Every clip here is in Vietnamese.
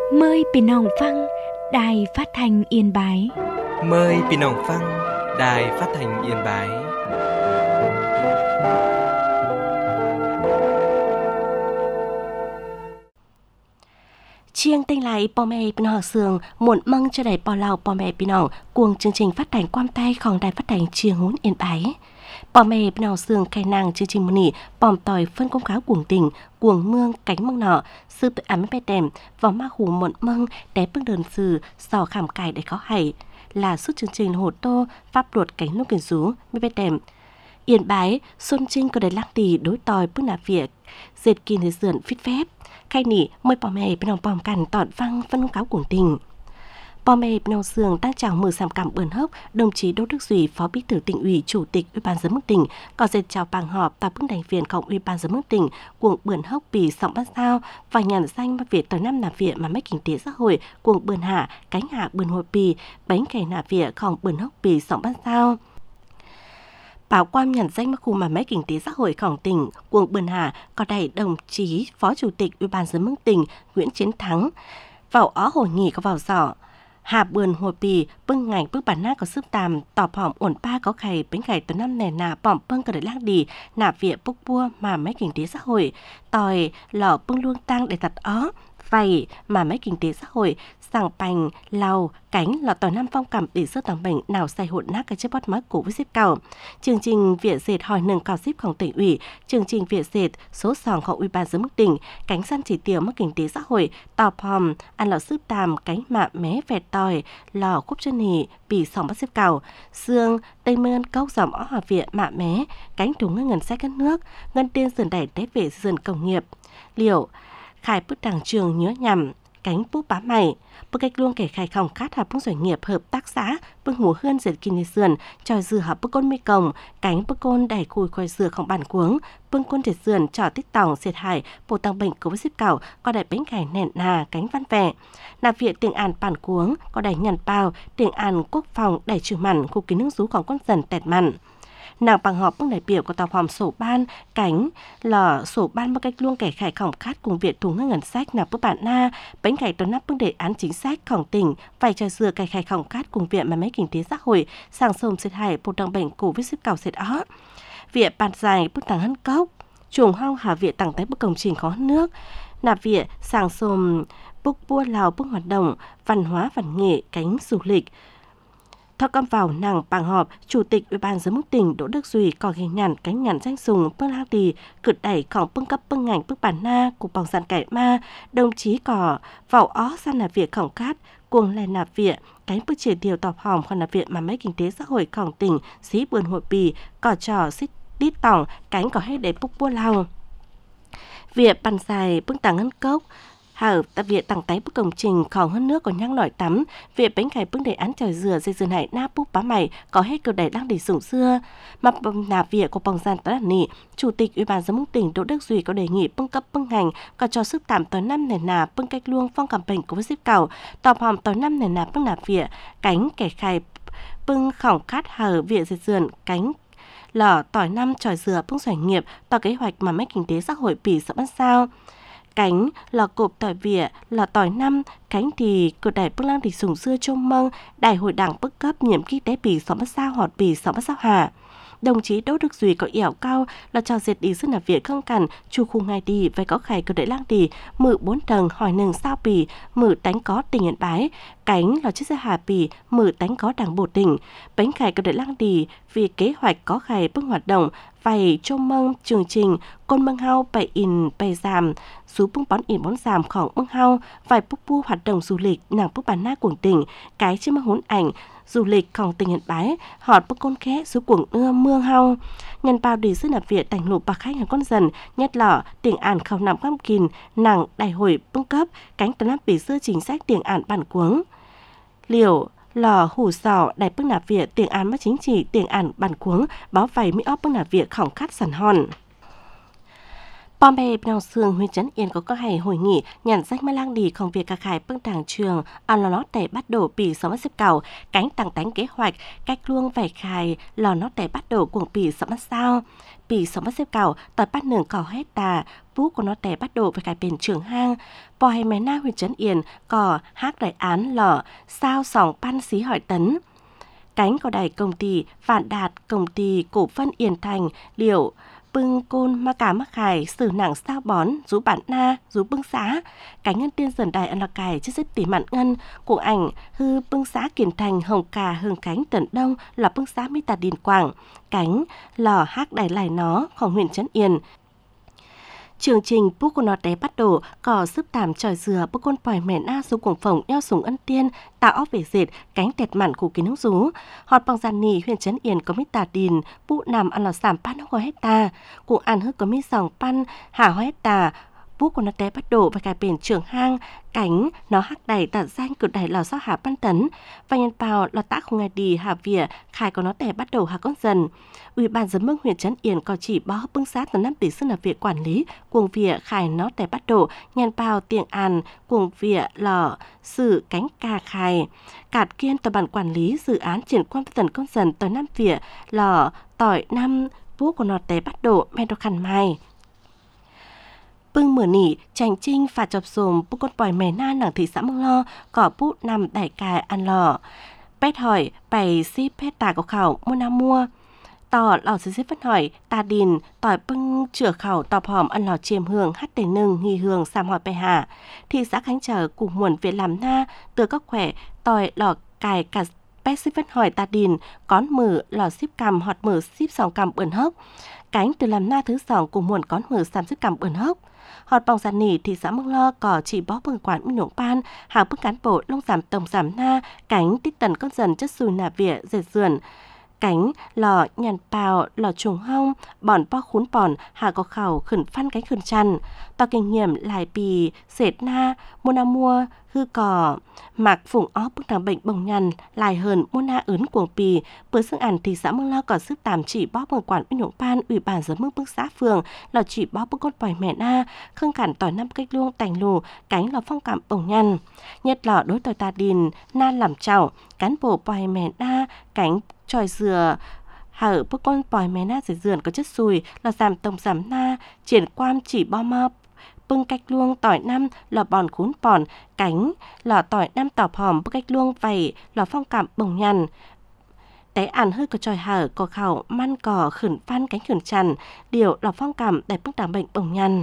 Mờiพี่น้องฟังđài phát thanh Yên Bái. Mời พี่น้องฟัง Đài Phát thanh Yên Bái. Chiêng tinh lại bò mẹ bên họ sườn muộn măng cho đầy bò lào bò mẹ bên họ cuồng chương trình phát thanh quan tayของđài phát thanh Chiêng Hún Yên Bái. Bò mẹ bên họ sườn khai nàng chương trình mùa nỉ bòm tỏi phân công cáo cuồng tình cuồng mương cánh măng nọ sư tự ám bè đèm vào ma hù muộn măng đé bước đơn sử sò khảm cài để khó hay là suốt chương trình hồ tô pháp luật cánh lúc kiền rú bè đèm. Yên Bái xuân trinh có đầy lăng tì đối tòi bước nạp việc dệt kín thế dườn phít phép khai nỉ mời bò mẹ bên lòng bòm cằn tọt văng phân cáo cuồng tình. Bò mẹ bên lòng sườn đang chào mừng sàm cảm bườn hốc đồng chí Đỗ Đức Duy phó bí thư tỉnh ủy chủ tịch ủy ban giám đốc tỉnh có dệt chào bàng họp và bước đại viênของủy ban giám đốc tỉnh cuồng bườn hốc bì sọng bát sao và nhận danh bắt việc tới năm nạp viện mà mấy kinh tế xã hội cuồng bườn hạ cánh hạ bườn hội bì bánh kẻ nạp việnของbườn hốc bì sọng bát sao. Bảo quan nhận danh mắc khu mà mấy kinh tế xã hộiของtỉnh cuồng bườn hạ có đại đồng chí phó chủ tịch ủy ban giám đốc tỉnh Nguyễn Chiến Thắng vào ó hội nghị có vào giỏ hạ bườn hồ bì bưng ngành bước bản nát có sức tàm tỏ phỏng ổn ba có khẩy bánh khẩy từ năm nẻ nà bỏng bưng có để lác đi nà viện bốc bua mà mấy kinh tế xã hội tòi lò bưng luông tăng để thật ó vậy mà mấy kinh tế xã hội sàng bành lau cánh lò tỏi năm phong cảm để sơ tàng bệnh nào say hụt nát cái chất bót máu cũ với xếp cầu chương trình viện dệt hỏi nâng cao xếpของtỉnh ủy chương trình viện dệt số sòngของủy ban giám đốc tỉnh cánh săn chỉ tiêu mất kinh tế xã hội tò phòm ăn lò sức tàm cánh mạ mé vẹt tỏi lò cúp chân hỉ bì sòng bắt xếp cầu xương tây mơn cốc dòm ó hòa viện mạ mé cánh thùng ngân sách cất nước ngân tiên dần đẩy té về dần công nghiệp liệu khai bức đảng trường nhớ nhằm cánh bút bá mày bức cách luôn kể khai khòng khát hợp bức doanh nghiệp hợp tác xã bức hủ hơn dệt kinh sườn trò dừa hợp bức côn mi cồng cánh bức côn đẩy cùi khoai dừa không bản cuống bưng côn dệt sườn trò tích tòng dệt hải bộ tăng bệnh của xếp cảo có đẩy bánh cải nẹn nà cánh văn vẻ nạp viện tiền an bản cuống có đẩy nhằn bao tiền an quốc phòng đẩy trừ mặn khu kín nước rúของcon dần tẹt mặn nàng bằng họp bước đại biểu của tòa hòm sổ ban cánh lò sổ ban bằng cách luôn kẻ khải khổng khát cùng viện thùng ngân sách nạp bước bản na bánh cải tuần nắp bước đề án chính sáchของtỉnh phải chờ dừa kẻ khải khổng khát cùng viện mà mấy kinh tế xã hội sàng sồm xịt hải bộ tăng bệnh cổ viết xếp cầu xịt ó viện bàn dài bước tăng hân cốc chuồng hoang hà viện tặng tới bước công trình có nước nạp viện sàng sồm bước bua lào bước hoạt động văn hóa văn nghệ cánh du lịch. Theo căm vào nàng bằng họp, Chủ tịch Ủy ban giám đốc tỉnh Đỗ Đức Duy có ghi nhận cánh nhắn danh sùng bưng lao tì cử đẩyของbưng cấp bưng ngành bưng bản na của bóng dàn cải ma đồng chí có vào ó san nạp việnของcát cuồng lên nạp viện cánh bức chỉ điều tọp hòm còn nạp viện mà mấy kinh tế xã hộiของtỉnh xí bươn hội bì có trò xích đít tỏng cánh có hết để búc bua lao viện bàn dài bưng tàng ngân cốc hở tại viện tặng tay bức công trìnhของhơn nước có nhang nổi tắm viện bánh cải bưng đề án trời dừa dây dừa này na búp bá mày có hết cầu đẩy đang để sủng xưa mà nạp viện của bóng gian tán đàn nị chủ tịch ủy ban giám đốc tỉnh Đỗ Đức Duy có đề nghị bưng cấp bưng ngành có cho sức tạm tới năm nền nà bưng cách luông phong cảm bệnh của xếp cầu tọp hòm tới năm nền nà bưng nạp viện cánh kẻ khai bưng khổng khát hở viện dây dườn cánh lò tỏi năm tròi dừa bưng doanh nghiệp tỏ kế hoạch mà mấy kinh tế xã hội bỉ sợ bắt sao cánh lò cộp tỏi vỉa lò tỏi năm cánh thì cửa đẩy bức lang thì sủng xưa trông mâng đại hội đảng bức cấp nhiệm kinh tế bỉ sáu bắt sao họt bỉ sáu bắt sao hà đồng chí Đỗ Đức Duy có ẻo cao là cho dệt đi sức nạp viện không cần chu khu ngay đi phải có khải cửa đẩy lang đi mự 4 tầng hỏi nừng sao bỉ mự đánh có tỉnh Yên Bái cánh là chiếc xe hà bỉ mự đánh có đảng bộ tỉnh bánh khải cửa đẩy lang đi vì kế hoạch có khải bức hoạt động phải trông mâng chương trình côn mâng hao bảy in bảy giảm số bưng bón in bón giảmของmâng hao phải bút bu hoạt động du lịch nàng bút bản na của tỉnh cái chưa mơ hốn ảnh du lịchของtỉnh Yên Bái họt bức côn khé số cuồng mương hao nhân bao đi sức nạp viện thành lụp bạc khách hàng con dần nhất lọ tiền ản không nằm găm kìn nàng đại hội bưng cấp cánh tấn áp bị xưa chính sách tiền ản bản cuống liều lò hủ sò đại bức nạp viện tiền án mất chính trị tiền ản bản cuống báo vầy mỹ óp bức nạp viện khổng khát sẵn hòn Bom bè Bình Sương huyện Trấn Yên có hay hội nghị nhận danh ma lang đi công việc cả khải bưng đảng trường lò nó để bắt đầu bị sống xếp cầu cánh tăng tánh kế hoạch cách luông vài khai lò nó để bắt đầu cuồng bị sống sao bị sống xếp cầu tỏi bắt nường cỏ hết tà bút của nó để bắt đầu với cái bền trường hang bò hay mé na huyện Trấn Yên có hát đại án lò sao sòng pan xí hỏi tấn cánh có đài công ty Vạn Đạt công ty cổ phân Yên Thành liệu bưng côn ma cá mắc khải sử nặng sao bón rú bản na rú bưng xá cánh ngân tiên dần đài ăn là cải chứ rất tỉ mạn ngân của ảnh hư bưng xá Kiền Thành hồng cà hương cánh tận đông là bưng xá mỹ tà điền quảng cánh lò hát đài lại nóของhuyện Trấn Yên chương trình bút của nó té bắt đầu có sức tạm tròi dừa bút con pòi mẹ na xuống cuồng phồng nheo súng ân tiên tạo óc về dệt cánh tẹt mặn của kiến nước rú họt bằng giàn nì huyện Trấn Yên có mít tà đìn bút nằm ăn lò sảm pan hoa hecta cũng ăn hức có mít sòng pan hà hoa hecta bút của nó té bắt đầu và cài bền trường hang cánh nó hắc đẩy tạt danh cực đẩy lò sao hà pan tấn và nhân bào lò tạ không ngày đi hà vỉa khai có nó té bắt đầu hà con dần Ủy ban giám mốc huyện Trấn Yên có chỉ bó bưng sát từ 5 tỷ xưng là việc quản lý cuồng vỉa khai nó té bắt đầu nhân bào tiện an cuồng vỉa lò sử cánh cà khai cạt kiên tòa bản quản lý dự án triển quan tần con dần tới 5 vỉa lò tỏi 5 bút của nó té bắt đầu men đo khăn mai bưng mửa nỉ chành trinh phạt chọc sồm bút con bòi mè na nảng thị xã Mương Lo cỏ bút nằm đẩy cài ăn lò pét hỏi bày ship pét tà có khảo mua na mua tỏ lò xí vẫn hỏi ta đình tỏi bưng chửa khảo tọp hòm ăn lò chiêm hương hát tề nưng nghi hương xàm hỏi bè hà thị xã Khánh Trở cùng muộn việc làm na từ các khỏe tỏi lò cài cả pét ship vẫn hỏi ta đình cón mử lò ship cầm họt mử ship sòng cầm bẩn hốc cánh từ làm na thứ sòng cùng muộn cón mử xàm ship cầm bẩn hốc họt bóng giàn nỉ thị xã Mương Lo có chỉ bó bưng quản minh nộng ban hàng bức cán bộ lông giảm tổng giảm na cánh tích tần con dần chất xùi nà vỉa dệt dườn cánh lò nhàn bào lò trùng hông bòn po khún bòn hà có khẩu khẩn phan cánh khẩn chăn tòa kinh nghiệm lại bì sệt na mua hư cò mạc phủng ó bức đằng bệnh bồng nhằn lại hơn mua na ướn cuồng bì bữa xương ảnh thị xã Mương Lo có sức tạm chỉ bó bưng quản minh nộng ban ủy ban giám mốc bức xã phường lò chỉ bó bưng con bòi mẹ na khương cản tỏi năm cách luông tành lù cánh lò phong cảm bồng nhằn nhất lò đối tỏi tà đình na làm chảo cán bộ bòi mẹ na cánh tròi dừa hở bức con bòi mé na dệt dườn có chất xùi là giảm tổng giảm na triển quan chỉ bo mop bưng cách luông tỏi năm lò bòn khún bòn cánh lò tỏi năm tỏi hòm bức cách luông vầy lò phong cảm bồng nhằn té ăn hơi có tròi hở có khẩu man cỏ khẩn phan cánh khẩn chằn điều lò phong cảm để bức đảm bệnh bồng nhằn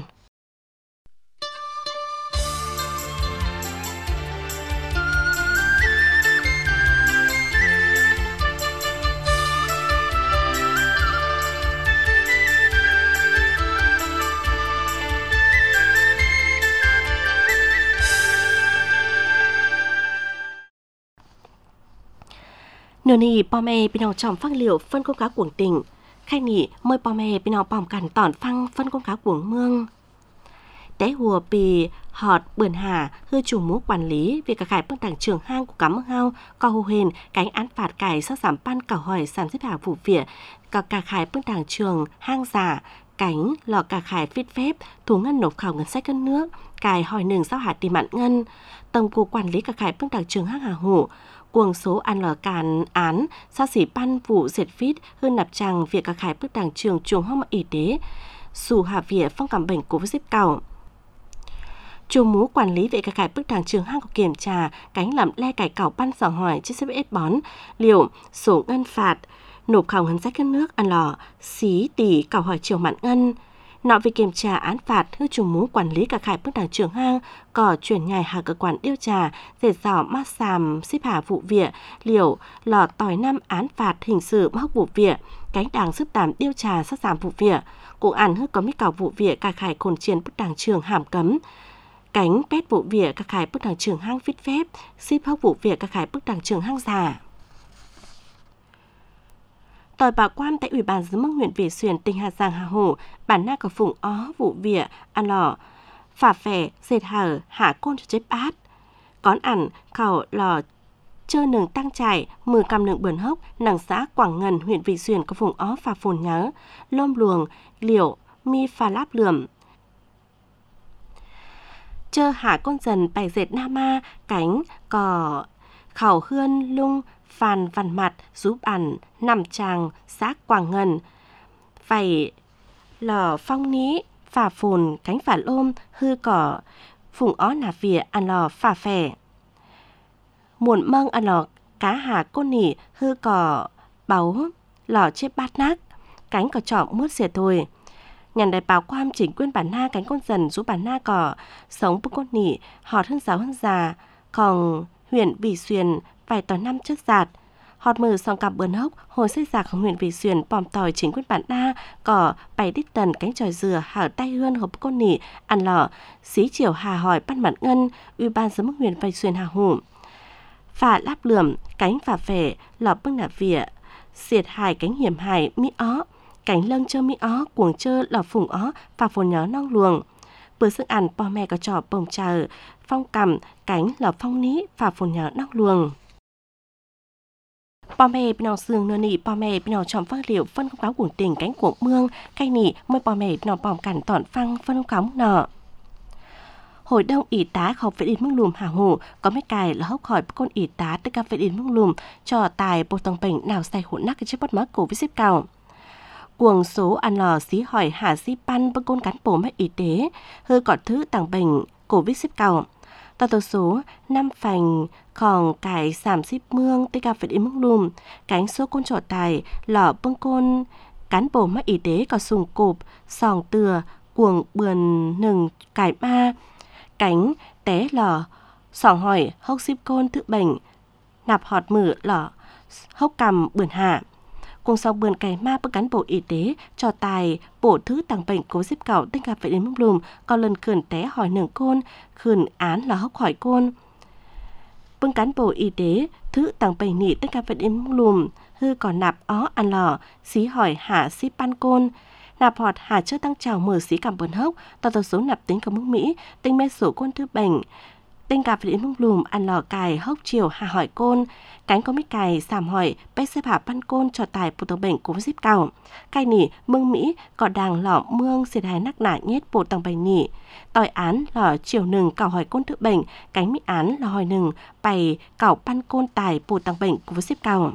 nửa nỉ bò mè bên nào trồng phăng liệu phân công cá cuồng tỉnh khai nỉ mời bò mè bên nào bòm cản tỏn phăng phân công cá cuồng mương té hùa bì họt bươn hà hư chủ múa quản lý việc cả khải bưng đảng trường hang của cá mương hao co hô hền cánh án phạt cải sát giảm pan cảo hỏi sản xếp hà vụ vỉa cả khải bưng đảng trường hang giả cánh lò cả khải viết phép thủ ngân nộp khảo ngân sách cân nước cài hỏi nừng sao hạt tiền mạn ngân tổng cục quản lý cả khải bưng đảng trường hang hà hủ cuồng số ăn lò càn án xa xỉ ban vụ diệt vít hơn nạp tràng việc cả khải bức đảng trường chuồng hông y tế xù hạ vỉa phong cảm bệnh của xếp cầu chủ mú quản lý về cả khải bức đảng trường hang có kiểm tra cánh làm le cải cảo ban sỏ hỏi trên xếp ép bón liệu sổ ngân phạt nộp khảo ngân sách cân nước ăn lò xí tỷ cảo hỏi chiều mạn ngân nọ về kiểm tra án phạt hư chủ mú quản lý cả khải bức đảng trường hang có chuyển nhài hà cơ quan điều tra dệt dỏ mát xàm xếp hà vụ vỉa liệu lò tỏi năm án phạt hình sự mắc vụ vỉa cánh đảng giúp tạm điều tra sát giảm vụ vỉa cũng án hư có mít cảo vụ vỉa cả khải khôn chiến bức đảng trường hàm cấm cánh pét vụ vỉa cả khải bức đảng trường hang viết phép ship hốc vụ vỉa cả khải bức đảng trường hang giả tỏi bà quan tại ủy ban giám mốc huyện Vị Xuyên tỉnh Hà Giang Hà Hồ bản na có phụng ó vụ vỉa ăn lò phả phẻ dệt hở hạ côn cho chếp át cón ẩn khẩu lò chơi nường tăng trải 10 cam nường bờn hốc nằng xã Quảng Ngân huyện Vị Xuyên có phụng ó phà phồn nhớ lôm luồng liệu mi phà láp lườm chơ hạ con dần bài dệt na ma cánh cò khảo hươn lung phàn văn mặt giúp ẩn nằm tràng xã Quảng Ngân phải lò phong ní phà phồn cánh phà lôm hư cỏ phùng ó nà vỉa ăn lò phà phè muộn mâng ăn lò cá hà cô nỉ hư cỏ báu lò chếp bát nát cánh cỏ trọ mướt xỉa thôi nhàn đại báo quan chỉnh quyên bản na cánh con dần giúp bản na cỏ sống bức con nỉ họt hơn giáo hơn già còn huyện Vị Xuyên vài tòa năm chất giạt họt mờ song cặp bướn hốc hồi xây giặc huyện Vị Xuyên bòm tỏi chỉnh quyên bản na cỏ bày đít tần cánh tròi dừa hở tay hươn hộp con nỉ ăn lỏ xí chiều hà hỏi bắt mặt ngân ủy ban giám mức huyện Vị Xuyên hà hủ phà láp lườm cánh phà phẻ lò bưng nà vỉa xiệt hài cánh hiểm hài mỹ ó cánh lâng chơ mỹ ó cuồng chơ lò phùng ó và phồn nhó nong luồng bữa sức ăn bò mẹ có trò bồng chờ phong cầm cánh lò phong ní và phồn nhó nong luồng bò mẹ bên nào xương nơ nị bò mẹ bên nào chọn phăng liệu phân công cáo cuồng tình cánh cuồng mương cay nị mới bò mẹ bên nào bòm cản tọn phăng phân công cáo nọ hồi đông ỷ tá học vệ đến mương lùm hà hồ có mấy cài là hốc hỏi con ỷ tá tất cả vệ đến mương lùm cho tài bộ tầng bệnh nào say hỗn nát cái chiếc bát má cổ với xếp cao cuồng số ăn lò xí hỏi hà xí pan bưng côn cán bổ máy y tế hư cọt thứ tàng bệnh Covid xếp cao tao tàu số 5 phành còn cải giảm xíp mương tê cà phải đến mức lùm cánh số côn trọ tài lò bưng côn cán bổ máy y tế có sùng cộp sòng từa cuồng bườn nừng cải ma cánh té lò sòng hỏi hốc xíp côn thứ bệnh nạp họt mử lò hốc cầm bườn hạ cùng sau bườn cày ma bức cán bộ y tế cho tài bổ thứ tàng bệnh cố xếp cảo tinh gặp phải đến mức lùm còn lần khẩn té hỏi nường côn khẩn án là hốc hỏi côn bưng cán bộ y tế thứ tàng bệnh nị tinh gặp phải đến mức lùm hư còn nạp ó ăn lò xí hỏi hạ xí pan côn nạp họt hạ chưa tăng trào mở xí cảm bướn hốc tàu số nạp tính của mức Mỹ tinh mê sổ côn thứ bệnh tinh gặp phải đến mức lùm ăn lò cài hốc chiều hạ hỏi côn cánh có mít cài sàm hỏi bé xếp hạ pan côn cho tài bộ tầng bệnh cũng xếp cao cay nỉ mương Mỹ có đàng lọ mương xiệt hài nắc nả nhét bộ tầng bệnh nỉ tỏi án lò chiều nừng cào hỏi côn thứ bệnh cánh mỹ án là hỏi nừng bày cào pan côn tài bộ tầng bệnh cũng xếp cao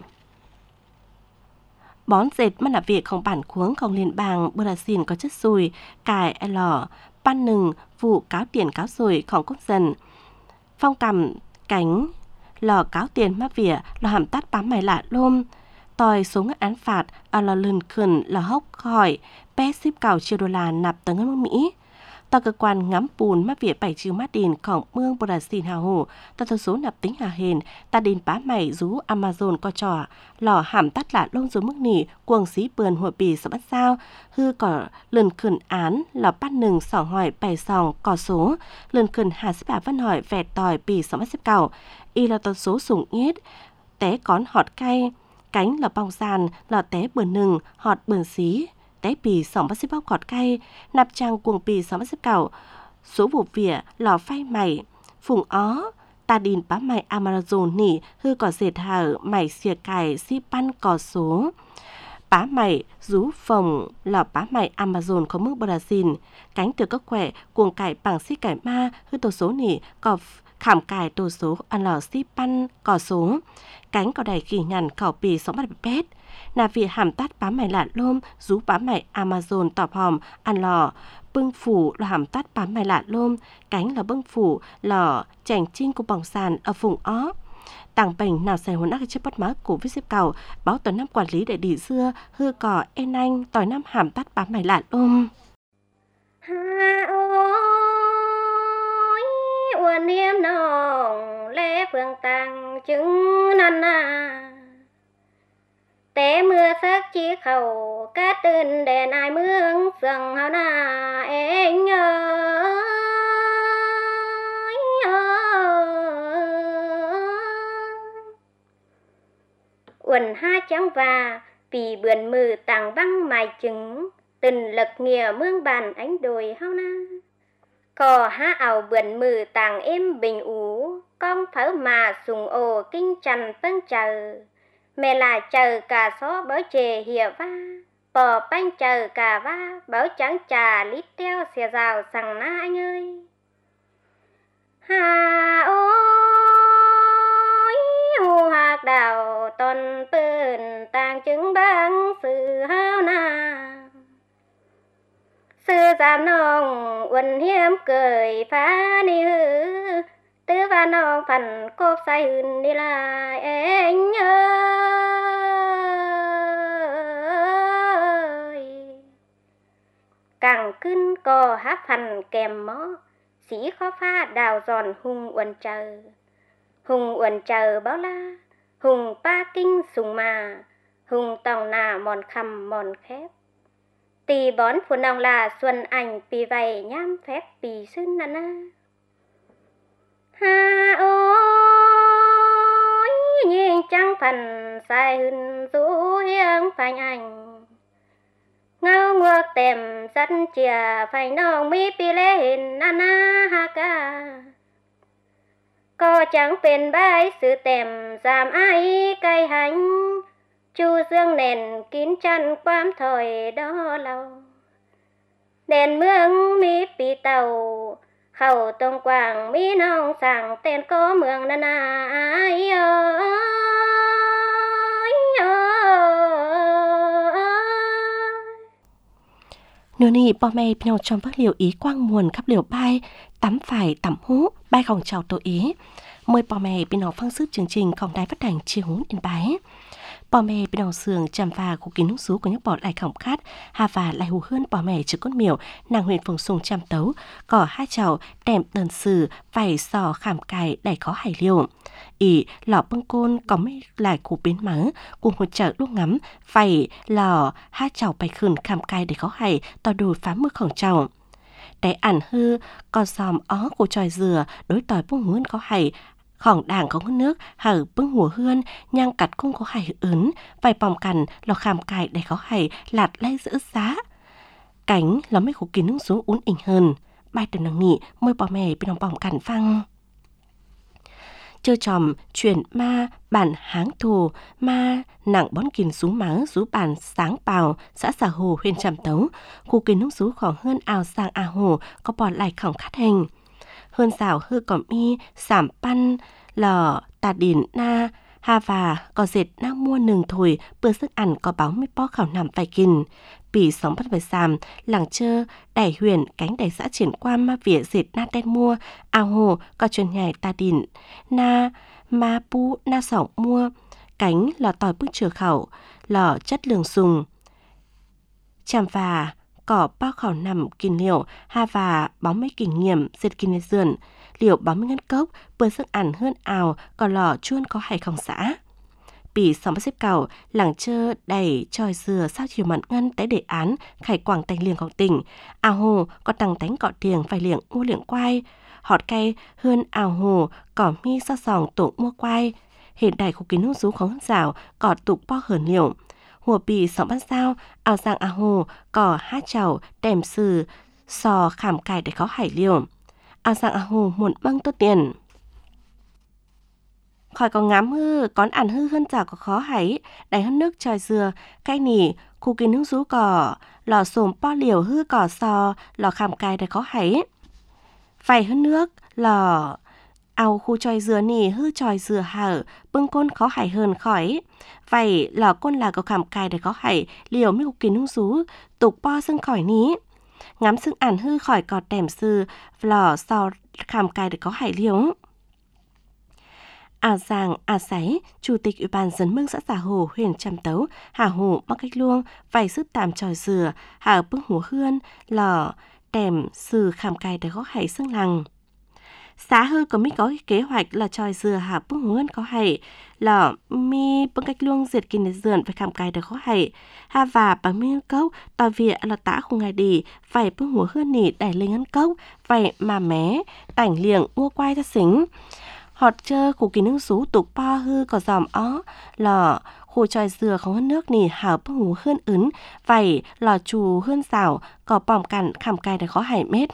bón dệt mà là việc không bản khuống không liên bang Brazil có chất xùi cài lò pan nừng vụ cáo tiền cáo rồiของquốc dân phong cầm cánh lò cáo tiền má vỉa lò hàm tát bám mày lạ lôm tòi số ngất án phạt lò lần khẩn lò hốc khỏi bé ship cào triệu đô la nạp tới ngân nước Mỹ tòa cơ quan ngắm bùn má vỉa 7 chiều mát đềnของเมือง Brazil hà hồ tòa thờ số nạp tính hà hền ta đền bá mày rú Amazon co trò lò hàm tát lạ lông rồi mức nỉ cuồng xí bườn hội bì sợ bắt sao hư cỏ lần khẩn án lò bắt nừng sỏng hỏi 7 sòng cỏ số lần khẩn hà xếp bà văn hỏi vẹt tòi bì sợ bắt xếp cào y là tòa số sủng nhết té cón họt cay cánh là bong sàn là té bườn nừng họt bườn xí té bì sòng bắt xếp bóc họt cay nạp trang cuồng bì sòng bắt xếp cào số vụ vỉa lò phay mày phùng ó ta đìn bá mày Amazon nỉ hư cỏ dệt hở mày xìa cài xí pan cỏ số bá mày rú phồng lò bá mày Amazon có mức Brazil cánh từ các khỏe cuồng cải bằng xí cải ma hư tổ số nỉ cỏ khảm cài tổ số ăn lò xí pan cỏ số cánh cỏ đầy kỳ nhằn cỏ bì sống bắt bét nà vị hàm tát bá mày lạ lôm rú bá mày Amazon tọp hòm ăn lò bưng phủ là hàm tát bám mày lạ lôm cánh là bưng phủ lò chảnh chinh của bỏng sàn ở vùng ó tàng bệnh nào xài hồn ác chiếc bắt má của viết xếp cầu báo tuần năm quản lý đại đi xưa hư cỏ en anh tỏi năm hàm tát bám mày lạ lôm uốn niêm nòng lẽ phương tàng chứng năn té mưa sắc chiếc khẩu cát đơn đèn ai mương sừng hao na anh ơi uẩn ha trắng và vì bườn mừ tàng văng mài trứng tình lực nghìa mương bàn ánh đồi hao na cò há ảo bườn mừ tàng êm bình ú con thở mà sùng ồ kinh trần tân chờ mẹ là chờ cả xó bớ chè hìa va bò bánh chờ cả va bớ trắng trà lít teo xìa rào sằng na anh ơi hà ôi hù hạc đào toànปืนtàng chứng băng sự hao na sư giam nong uẩn hiếm cười phá ni hư tứ và nong phần cốp say hưn đi lại anh ơi càngขึ้นก็ฮักพันแกมหมอสีkhó pha đào giòn hùng uẩn chờ báo la hùng pa kinh sùng mà hùng tòng nà mòn khăm mòn khép tì bón phụ nòng là xuân ảnh pì vầy nhám phép pì sưng nà na ha ôi nhìn trăng phần sai hưn rú hiếng phanh ảnh ngao ngược tèm sân chìa phải nong mi pi lê hình na na ha ca có chẳngเป็นใบsự tèm giảm ai cây hành chu dương nền kín chăn quam thời đó lâu đèn mương mi pi tàu khẩu tông quảng mi nong sàng tên có mương na na ai ơi Nửa nì bò mẹ nhau trong phát liều ý quang nguồn khắp liều bay tắm phải tắm hú bay khòng chào tổ ý mời bò mẹ bên nó phăng sức chương trìnhของđài phát thanh chiều hướng Yên Bái bò mẹ bên nó sườn chăm và của kín nút sú của những bọt lại khổng khát hà và lại hù hơn bò mẹ chứ con miểu nàng huyện phùng sùng chăm tấu cỏ hai chậu đệm đơn sử vảy sò khảm cài đẩy khó hải liều ỉ lọ bưng côn có mấy lại cụ biến mắng cùng một chợ lúc ngắm vảy lò hai chậu bày khửn khảm cài để khó hải tỏ đùi phá mưa khổng chậu để ản hư còn xòm ó của tròi dừa đối tỏi bông muốn có hải khổng đảng có nước hở bưng hùa hươn nhang cặt cung có hải ướn vài bòng cằn lò khảm cài để có hải lạt lay giữ giá cánh là mấy khổ kín nước xuống uốn ỉnh hơn bài từ nằng nị môi bò mè bên đồng bòng cằn phăng chơi tròm chuyển ma bản háng thù ma nặng bón kìn xuống máng rú bản sáng bào xã Xà Hồ huyện Trạm Tấu khu kín nước rú khoảng hơn ào sang à hồ có bọt lại khổng khát hình hơn xảo hư cỏm y sảm pan lò tà đỉn na ha và có dệt na mua nừng thổi bữa sức ăn có báo mấy bó khảo nằm vài kìn bỉ sóng bắt về sàm làng chơ đẩy huyền cánh đẩy xã triển qua ma vỉa dệt na đen mua ao hồ có truyền nhảy tà đỉn na ma pu na sỏng mua cánh lò tỏi bước chừa khẩu lò chất lường sùng chàm và cỏ bao khảo nằm kìn liệu ha và bóng mấy kinh nghiệm dệt kinh dườn liệu bóng mấy ngân cốc bữa sức ăn hơn ào có lò chuôn có hay không xã bỉ sóng xếp cầu làng chơ đẩy tròi dừa sao chiều mặn ngân tới đề án khải quảng tành liềngของtỉnh ao hồ có tăng tánh cọ tiền phải liệng mua liệng quai họt cây hơn ao hồ cỏ mi sao sòng tổ mua quai hiện đại khu kín hút rú không rào cỏ tục po hởn liệu hùa bì sóng bắt sao ao sang ao hồ cỏ hát chầu đèm sừ sò khảm cài để có hải liều ao sang ao hồ muộn băng tốt tiền khỏi có ngắm hư con ăn hư hơn chả có khó hãy đầy hơn nước tròi dừa cây nỉ khu kín nước rú cỏ lò xồm po liều hư cỏ sò lò khảm cài để khó hãy phải hơn nước lò ao khu tròi dừa nỉ hư tròi dừa hở bưng côn khó hãy hơn khỏi vậy lò côn là có khảm cài để khó hãy liều mấy khu kín nước rú tục po sưng khỏi ní ngắm sưng ản hư khỏi cọt đèm sư lò sò khảm cài để có hãy liều Giàng Sáy, Chủ tịch Ủy ban dân mương xã Xà Hồ, huyện Trạm Tấu, Hà Hồ, Bắc Cách Luông, vài sức tạm tròi dừa, hà bưng húa hươn, lò, đèm, sừ khảm cài để có hãy xương lằng. Xã hư có có kế hoạch là tròi dừa hà bưng húa hươn có hãy, lò, mi bưng Cách Luông diệt kinh để dườn phải khảm cài để có hãy, hà và bằng mi cốc, tòa vịa là tả không ngày đi, phải bưng húa hươn nỉ đẩy lên ngân cốc, phải mà mé, tảnh liệng, mua quai ra xính. Họt chơ khu kín nước rú tục po hư có dòm ó lò khu tròi dừa không hơn nước nỉ hảo bưng hú hơn ấn vảy lò chù hơn xảo có bòm cằn khảm cài để khó hải mét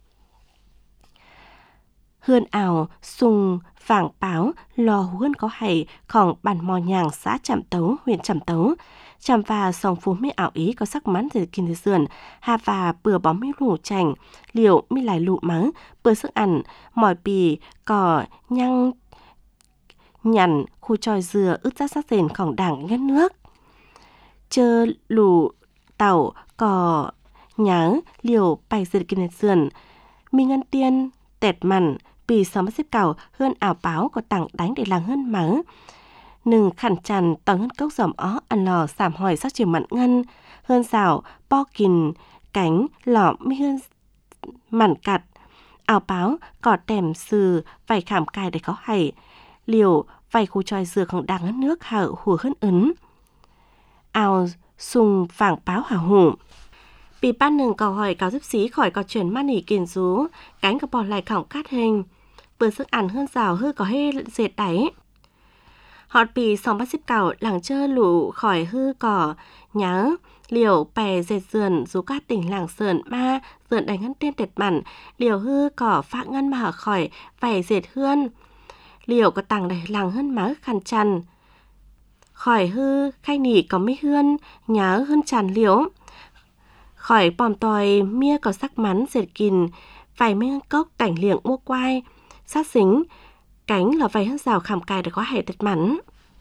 hơn ảo sùng phảng báo lò hú hơn có hảiของbản mò nhàng xã Trạm Tấu huyện Trạm Tấu chăm và song phú mi ảo ý có sắc mắn để kinh tế sườn, hà và bừa bóng mi lù chành, liệu mi lại lụ mắng, bừa sức ăn, mỏi bì, cỏ, nhăng, nhằn, khu tròi dừa ướt rác sắc rềnของđảng ngân nước. Chơ lù tàu, cỏ, nháng, liều bạch dệt kinh tế sườn, mi ngân tiên, tẹt mặn, bì xóm xếp cầu hơn ảo báo có tặng đánh để làng hơn mắng. Nừng khẩn tràn tỏ ngân cốc giòm ó ăn lò sảm hỏi sắc chiều mặn ngân, hơn xào, bo kìn, cánh, lọ mi hơn mặn cặt. Ảo báo, cỏ tèm sừ, vảy khảm cài để có hảy, liều, vảy khu tròi dừaของđảng ngân nước hở hùa hơn ấn. Ảo sùng phảng báo hả hủ. Bị ban nừng cầu hỏi cáo giúp xí khỏi có chuyển man nỉ kiền rú, cánh có bỏ lại khỏng cát hình. Bữa sức ăn hơn rào hư có hê dệt đáy. Họt bì sòng bắt xếp cầu làng chơ lũ khỏi hư cỏ, nhớ, liều bè dệt dườn rú cát tỉnh làng sườn ma, dườn đánh ngân tiên tệt mặn, liều hư cỏ phạ ngân mà hở khỏi, vảy dệt hươn. Liều có tàng đầy làng hơn má khăn chăn. Khỏi hư, khay nỉ có mấy hươn, nhớ hơn tràn liều. Khỏi bòm tòi mia có sắc mắn dệt kìn, vài mấy cốc cảnh liệng mua quai, sát xính, cánh là vài hân rào khảm cài để có hẻ tật mắn.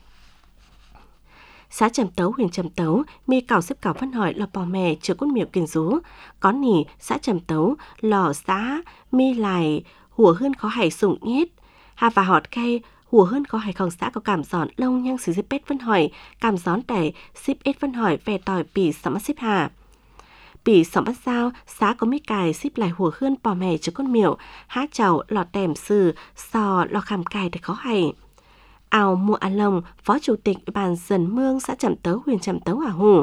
Xã Trầm Tấu, huyện Trầm Tấu, mi cào xếp cào phân hỏi lò bò mè chứa cốt miệng kiền rú. Có nỉ, xã Trầm Tấu, lò xã, mi lại, hùa hơn có hẻ sủng nhết. Hà và họt cây, hùa hơn có hẻ khòng xã có cảm gión lông nhang xứ xếp bết phân hỏi, cảm gión đẩy, xếp ết phân hỏi về tỏi bì sắm xếp hà. Bỉ sòng bắt sao, xá có mấy cài xíp lại hùa hươn bò mè cho con miệu, hát chầu, lọt tèm sừ, sò, lọt khảm cài để khó hay. Ào Mùa An Lông, Phó Chủ tịch Ủy ban Dần Mương xã Trầm Tấu, huyện Trầm Tấu Hả Hủ.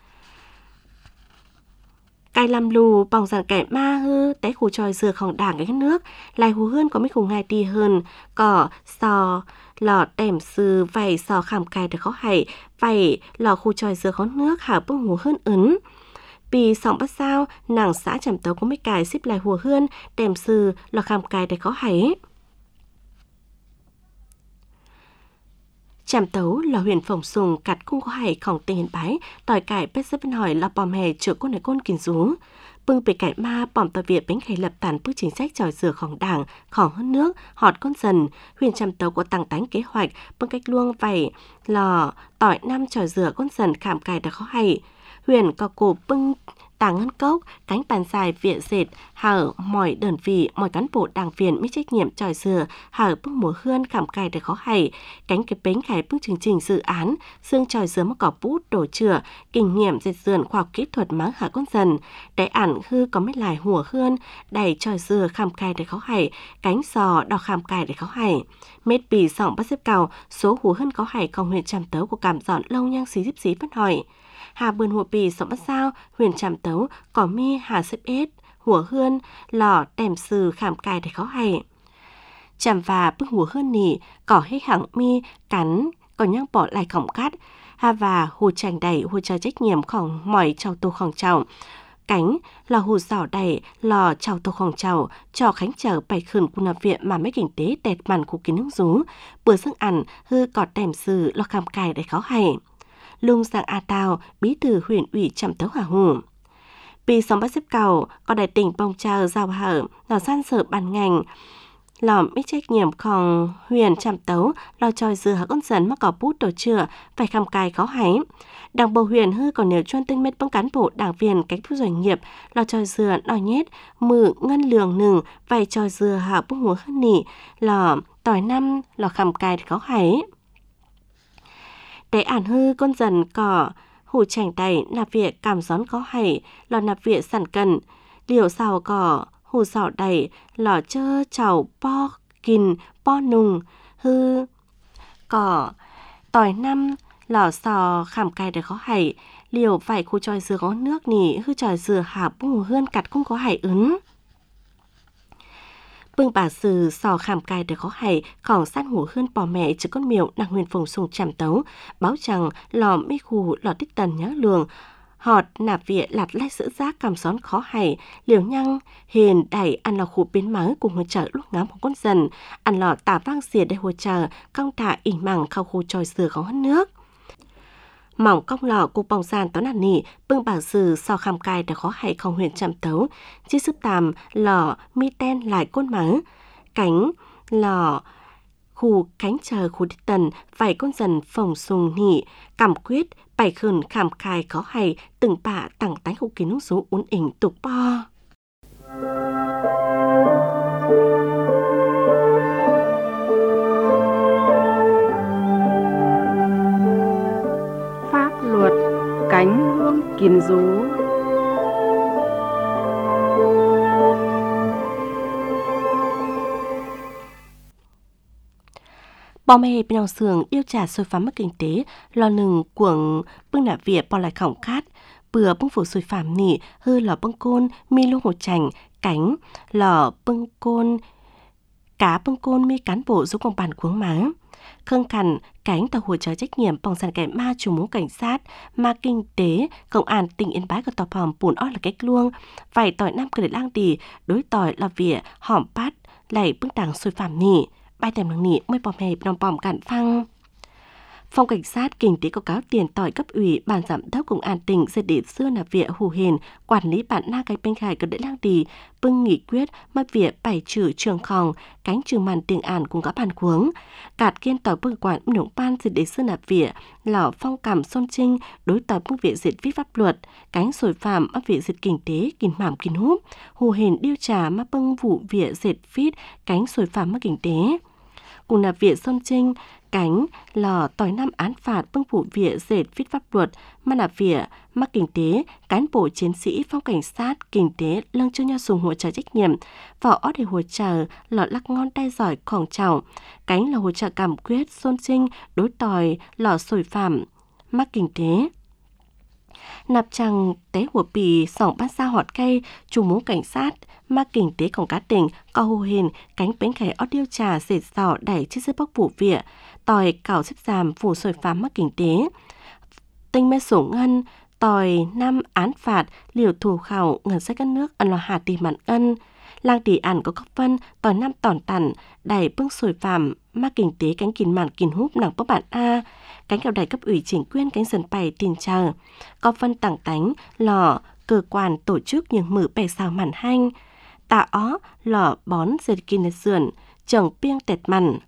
Cài làm lù, bòng dàn kẻ ma hư, té khu tròi dừaของđảng cái nước, lại hùa hươn có mấy khủng ngay tì hơn, cỏ, sò, lọt tèm sừ, vầy sò khảm cài để khó hay, vầy lọ khu tròi dừaของnước hả bưng hùa hươn ấn. Bì sòng bắt sao, nàng xã Trầm Tấu có mấy cài xếp lại hùa hươn, tèm sừ, lọ khảm cài để có hãy. Trầm Tấu là huyện Phổng Sùng cắt cung có hãyของtỉnh Yên Bái, tỏi cải bếp xếp bên hỏi là bòm hè chữa con này con kín rú. Bưng bề cải ma bòm tỏi Việt bánh khay lập tàn bước chính sách tròi dừaของđảng,ของhơn nước, họt con dần. Huyện Trầm Tấu có tăng tánh kế hoạch, bưng cách luông vảy, lò, tỏi năm tròi dừa con dần khảm cài để khó hay. Huyện có cổ bưng tàng ngân cốc, cánh bàn dài viện dệt, hở mỏi đơn vị, mọi cán bộ đảng viênมีtrách nhiệm tròi dừa, hở bưng mùa hươn khảm cài để khó hay, cánh cái bánh khải bưng chương trình dự án, xương tròi dừa mắc cỏ bút, đổ chữa, kinh nghiệm dệt dườn khoa học kỹ thuật máng hở con dần, đại ản hư có mấy lại hùa hươn, đầy tròi dừa khảm cài để khó hay, cánh sò đỏ khảm cài để khó hay. Mết bì sòng bắt xếp cầu, số hùa hươn có hayของhuyện Trầm Tấu của cảm dọn lâu nhang xí díp xí phân hỏi. Hà bươn hùa bì sòng bắt sao, huyện Trầm Tấu, có mi hà xếp ết, hùa hươn, lò tèm sừ khảm cài để khó hay. Chầm và bưng hùa hươn nỉ, có hết hẳng mi, cắn, có nhang bỏ lại khổng cắt. Hà và hùa chành đầy, hùa chờ trách nhiệmของmỏi trào tôของchào. Cánh, lò hùa giỏ đầy, lò trào tôของchào, cho khánh chờ bày khẩn của nạp viện mà mấy kinh tế tẹt mặn của kiến nước rú. Bữa sức ăn, hư có tèm sừ, lò khảm cài để khó hay. Lung Giang A Tào, bí thư huyện ủy Trầm Tấu Hả Hủ. Bì sòng bắt xếp cầu, có đại tỉnh bông trào giao hở, lò san sở ban ngành, lò biết trách nhiệmของhuyện Trầm Tấu, lò tròi dừa hả con dần mắc cỏ bút tổ chữa, phải khăm cài khó hãy. Đảng bộ huyện hư còn nếu chuyên tinh mết bông cán bộ đảng viên cách thu doanh nghiệp, lò tròi dừa đòi nhét, mử ngân lường nừng, vài tròi dừa hả bông hùa hân nỉ, lò tỏi năm, lò khăm cài khó hãy. Để ản hư con dần cỏ, hủ chảnh đầy nạp viện cảm gión có hay, lò nạp viện sản cần, liều xào cỏ, hủ xào đầy, lò chơ chảo po kìn, po nùng, hư cỏ, tỏi năm, lò xào khảm cài để khó hay, liều vải khu tròi dừa có nước nỉ, hư tròi dừa hả bung hươn cặt cũng có hay ứng. Bưng bà sừ sò khảm cài để khó hay,ของsát hủ hươn bò mẹ chứ con miệu nàng huyền Phổng Sùng Trầm Tấu, báo rằng lò mấy khu lò tích tần nhớ lường, họt nạp viện lạt lách giữ giác cảm gión khó hay, liều nhăng, hiền đẩy ăn lò khu biến mắng cùng hỗ trợ lúc ngắm của con dần, ăn lò tả vang xìa để hỗ trợ, cong thả ỉnh mẳng khao khu tròi dừa có hơn nước. mỏng cong lọ cục bóng sàn tón nản nỉ bưng bảo sử so khăm cài đã khó hay không huyền chạm tấu chi sức tàm lọ mi ten lại côn mắng cánh lọ khu cánh chờ khu đít tần vài con dần phồng sùng nỉ cảm quyết bài khẩn khảm cài khó hay từng bạ tặng tái khu kiến nút số uốn ỉnh tục bo. Pháp luật cánh hương kiến rú. Bò mê bên nào sường điều trả xôi phám mất kinh tế lo nừng cuồng bưng nạ vỉa bò lại khổng khát bừa bưng phủ xôi phám nỉ hư lò bưng côn mi lô hồ chành cánh lò bưng côn cá bưng côn mi cán bộ giúp công bàn cuống máng khâng khẩn cánh tàu hỗ trợ trách nhiệm bằng sàn kẻ ma chủ mũ cảnh sát ma kinh tế công an tỉnh Yên Bái của tòa phòng bùn ót là cách luông phải tỏi năm cơ để lang đi đối tỏi là vỉa hỏm bát lại bưng đằng xôi phám nỉ bài tèm năng nỉ mới bòm hẹp nòng bòm cạn phăng. Phòng cảnh sát kinh tế có cáo tiền tỏi cấp ủy ban giám đốc công an tỉnh sẽ để xưa là vỉa hù hền quản lý bản na cái bên khai có để lang đi bưng nghị quyết mất vỉa bảy trừ trường khòng cánh trường màn tiền ản cùng các bàn cuống cạt kiên tỏi bưng quản nông ban sẽ để xưa là vỉa lò phong cảm xôn trinh đối tỏi bưng vỉa diệt vi pháp luật cánh sồi phạm ấp vỉa diệt kinh tế kinh mảm kinh húp hù hền điều trả mà bưng vụ vỉa diệt phít cánh sồi phạm mất kinh tế cùng là vỉa xôn trinh cánh lò tỏi năm án phạt bưng vụ vỉa dệt viết pháp luật mà là vỉa mắc kinh tế cán bộ chiến sĩ phòng cảnh sát kinh tế lâng cho nhau dùng hỗ trợ trách nhiệm vào ót để hỗ trợ lọ lắc ngon tay giỏiของchào cánh là hỗ trợ cảm quyết xôn trinh đối tỏi lò sồi phạm mắc kinh tế nạp chẳng tế hùa bì sỏng bát xa họt cây chủ mũ cảnh sát ma kinh tếของcá tỉnh có hô hình cánh bánh khải ót điều trà dệt sỏ đẩy chiếc xe bóc vụ vỉa tỏi cào xếp giảm phủ sồi phám ma kinh tế tinh mê sổ ngân tỏi năm án phạt liều thủ khảo ngân sách các nước ân lò hà tì mặn ân lang tỷ ản có góc phân tỏi năm tòn tản đẩy bưng sồi phàm ma kinh tế cánh kìn màn kìn húp nặng bóc bản a cánh kẹo đẩy cấp ủy chính quyền cánh dần bày tin chờ có phân tảng tánh lò cơ quan tổ chức những mở bè xào màn hanh tạ ó lò bón dệt kinh sườn trồng piêng tẹt mặn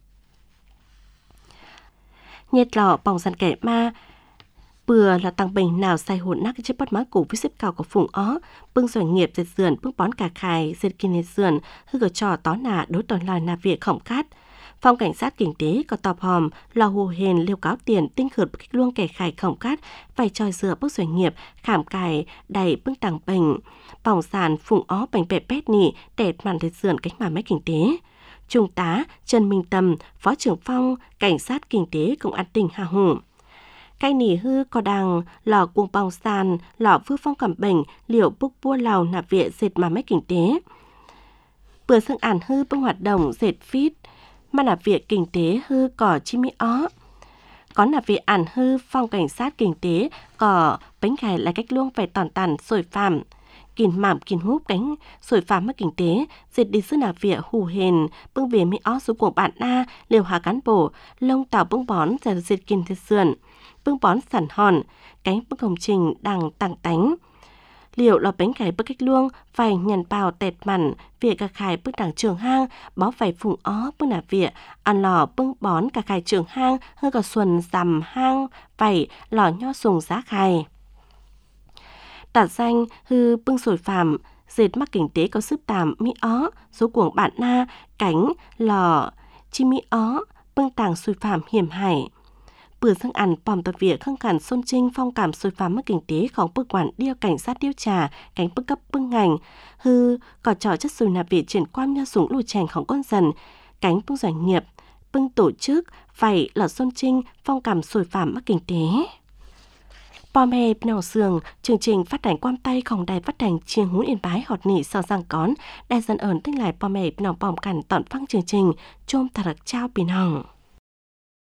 nhiệt lò bỏng dàn kẻ ma bừa là tăng bình nào sai hồn nát chiếc bắt má củ với xếp cao của phùng ó bưng doanh nghiệp dệt sườn bưng bón cả khài dệt kinh sườn hư gờ trò tó nà đối toàn loài nà việc khổng khát phòng cảnh sát kinh tế có tọp hòm lò hồ hền liêu cáo tiền tinh khượt kích luông kẻ khải khổng khát phải tròi dựa bức doanh nghiệp khảm cài đầy bưng tăng bình bỏng sàn phùng ó bành bẹp pét nỉ tẹt màn dệt sườn cánh mà máy kinh tế Trung tá Trần Minh Tâm, Phó trưởng phòng Cảnh sát Kinh tế Công an tỉnh Hà Hủ. Cái nỉ hư có đằng lò cuồng bong sàn, lò vư phong cảm bệnh, liệu búc bua lào nạp viện dệt mà máy kinh tế. Bữa sương ản hư bưng hoạt động dệt phít, mà nạp viện kinh tế hư cỏ chi mi ó. Có nạp viện ản hư phòng cảnh sát kinh tế có bánh gài là cách luông phải tòn tàn sồi phạm. Kìn mảm kìn húp cánh sồi phá mất kinh tế dệt đi sư nạp vỉa hù hền bưng về mỹ ó số của bạn na liều hà cán bổ lông tàu bưng bón dệt dệt kìn thịt sườn bưng bón sản hòn cánh bưng công trình đằng tàng tánh liệu lò bánh cải bưng cách luông phải nhằn bào tẹt mặn vỉa cà khải bưng đằng trường hang bó phải phùng ó bưng nạp vỉa ăn lò bưng bón cà khải trường hang hơi cả xuân dằm hang phải lò nho sùng giá khải tả danh hư bưng sồi phàm dệt mắc kinh tế có sức tàm mỹ ó số cuồng bạn na cánh lò chi mỹ ó bưng tàng sồi phàm hiểm hải bữa sang ăn bòm tập vỉa khăng khẩn xôn trinh phong cảm sồi phàm mắc kinh tếของbưng quản điêu cảnh sát điều trà cánh bưng cấp bưng ngành hư có trò chất sồi nạp vỉa chuyển quan nho súng lùi chènของcon dần cánh bưng doanh nghiệp bưng tổ chức phải là xôn trinh phong cảm sồi phàm mắc kinh tế. Bò mè nào sườn chương trình phát hành quan tayของđài phát hành Chiêng Hún Yên Bái họt nỉ sau giang cón đài dân ẩn tinh lại bò mè nào bòm cằn tọn phăng chương trình chôm thà đặc trao bình hằng.